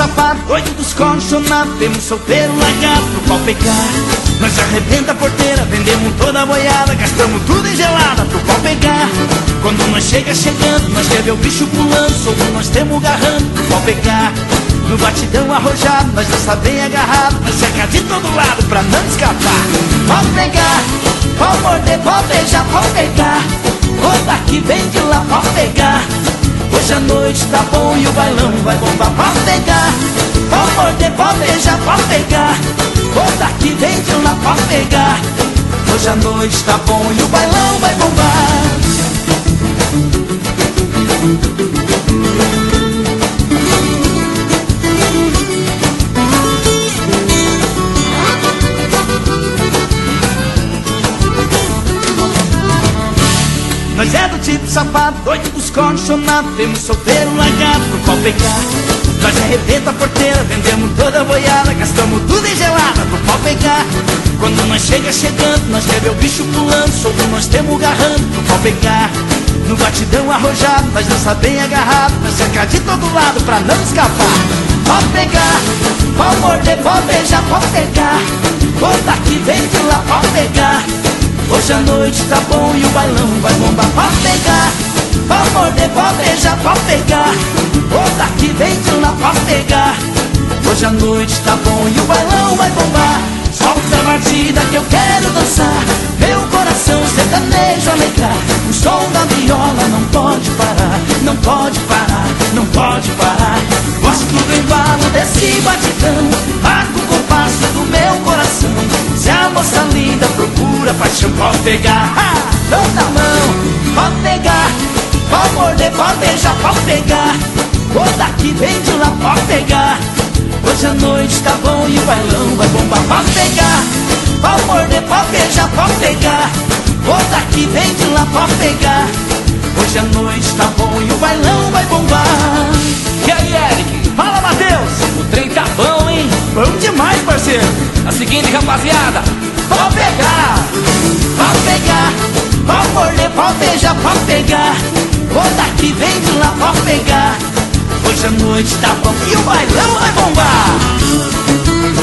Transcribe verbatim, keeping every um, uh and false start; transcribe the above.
safado, doido dos colchonados, temos solteiro largado pro pau pegar. Nós arrebenta a porteira, vendemos toda a boiada, gastamos tudo em gelada pro pau pegar. Quando nós chega chegando, nós quer ver o bicho pulando, solto nós temos garrando pro pau pegar. No batidão arrojado, nós dança bem agarrado, nós cerca de todo lado pra não escapar. Pau pegar, pau morder, pau beijar, pau pegar. Ou daqui vem de lá, pau pegar. Hoje a noite tá bom e o bailão vai bombar. Pau pegar, pau morder, pau beijar, pau pegar. Ou daqui vem de lá, pau pegar. Hoje a noite tá bom e o bailão vai bombar. Nós é do tipo safado, doido dos colchonados, temos solteiro largado pro pau pegar. Nós arrebenta a porteira, vendemos toda a boiada, gastamos tudo em gelada pro pau pegar. Quando nós chega chegando, nós quer ver o bicho pulando, solto nós temos garrando pro pau pegar. No batidão arrojado, nós dança bem agarrado, nós cerca de todo lado pra não escapar. Pau pegar, pau morder, pau beijar, pau pegar. Ou daqui vem de lá, pau pegar. Hoje a noite tá bom e o bailão vai bombar. Pau pegar, pau morder, pau beijar, pau pegar. Ou daqui vem de lá, pau pegar. Hoje a noite tá bom e o bailão vai bombar. Solta a batida que eu quero dançar, meu coração sertanejo alegrar. O som da viola não pode parar, não pode parar, não pode parar. Gosto do embalo desse batidão, marca o compasso do meu coração. Se a moça linda procura paixão, pode pegar, ha! Dão na mão, pode pegar. Pode morder, pode beijar, pode pegar. Ou daqui vem de lá, pode pegar. Hoje a noite tá bom e o bailão vai bombar. Pode pegar, pode morder, pode beijar, pode pegar. Ou daqui vem de lá, pode pegar. Hoje a noite tá bom e o bailão vai bombar. E aí, Eric? Fala, Matheus! O trem tá bom, hein? Bom demais, parceiro! A seguinte, rapaziada, pode pegar, pode pegar. Pode morder, pode beijar, pode pegar. Ou daqui vem de lá, pode pegar. Hoje a noite tá bom e o bailão vai bombar.